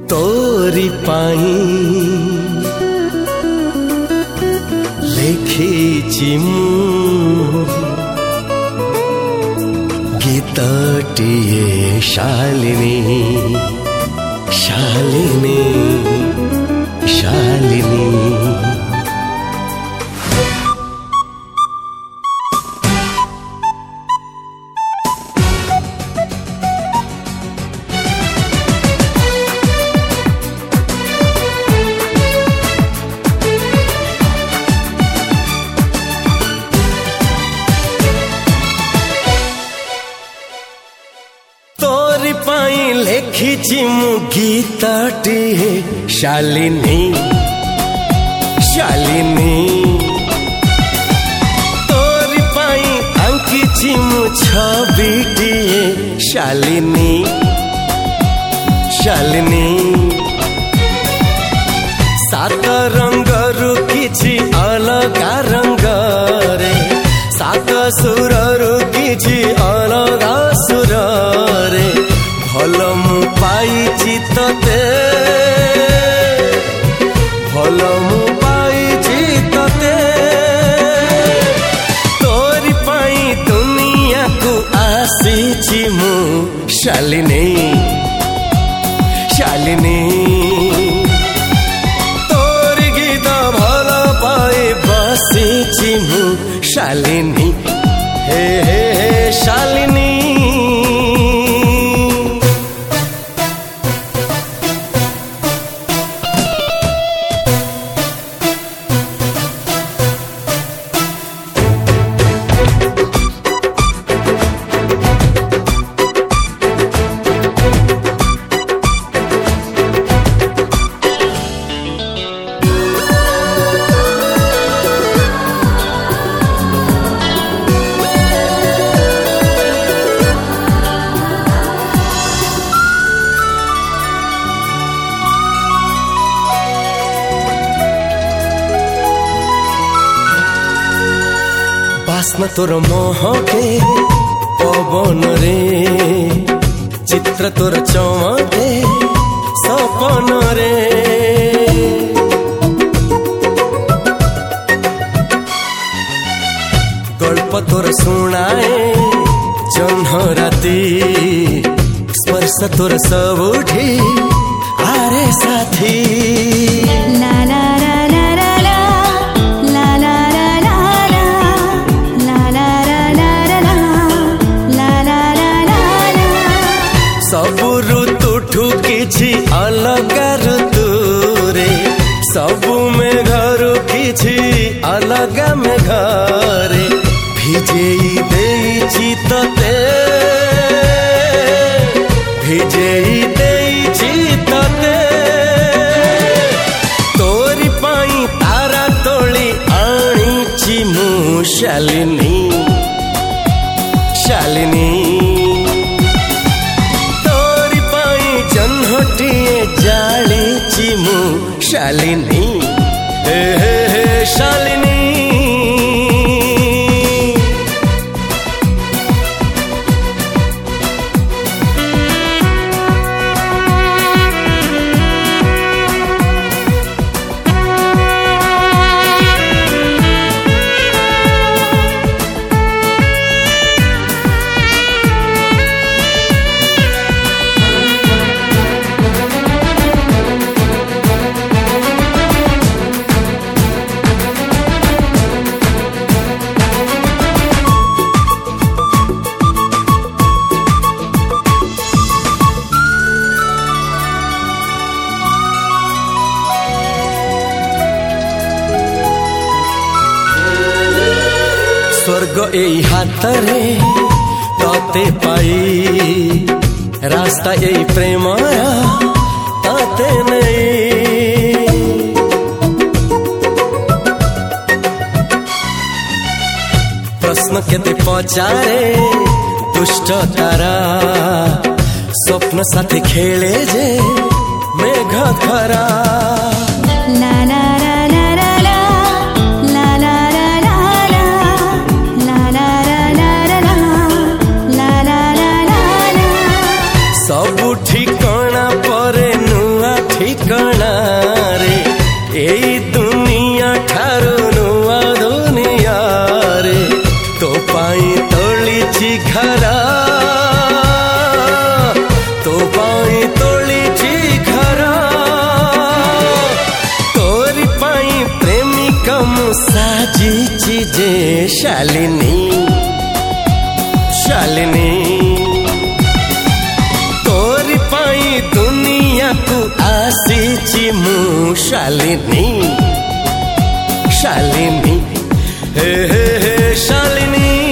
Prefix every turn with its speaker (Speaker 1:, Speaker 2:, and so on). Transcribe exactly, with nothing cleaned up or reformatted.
Speaker 1: तोरी पाई लेखिछि मु गीतटिए शालिनी शालिनी शालिनी। तोरी पाई लेखिछि मु गीतटिए शालिनी शालिनी। तोरी पाई आंकिछि मु छबिटिए शालिनी शालिनी। सात रंगरु किछि अलगा रंगरे सात सुररु किछि अलगा सुररे भल मु पाइछि तते भल मु पाइछि तते। तोरी पाई दुनिया को आसीछि मु शालिनी शालिनी। तोरी गीत भल पाई बसिछि मु शालिनी हे हे हे शालिनी। बास्ना तोर मोहके पवन रे चित्र तोर चमके सपन रे। गल्प तोर सुनाए जह्न राति स्पर्श तोर सबुठी आरे साथी। ला ला सबु ऋतु किछि अलगा ऋतु रे सबु में घरु किछि अलगा में घरे भिजेई देइछि तते भिजेई देइछि तते। तोरी पाई तारा तोली आनिछि मु शालिनी शालिनी। जन्हटिए जालिछि मु शालिनी हे हे हे शालिनी। स्वर्ग एई हातरे तते पाई रास्ता एई प्रेम तते नहीं। प्रश्न केते पचारे दुष्ट तारा स्वप्न साथी खेले जे मेघ खरा। ला ला सब ठिकाना परे नुआ ठिकाना रे एई दुनिया ठारू नुआ दुनिया रे तो पाई तोलिछि घरा तो पाई तोलिछि घरा तोरी पाई प्रेमिका मु साजिछि जे शालिनी शालिनी तोरी पाई दुनिया को आसीची मु शालिनी शालिनी हे हे हे शालिनी।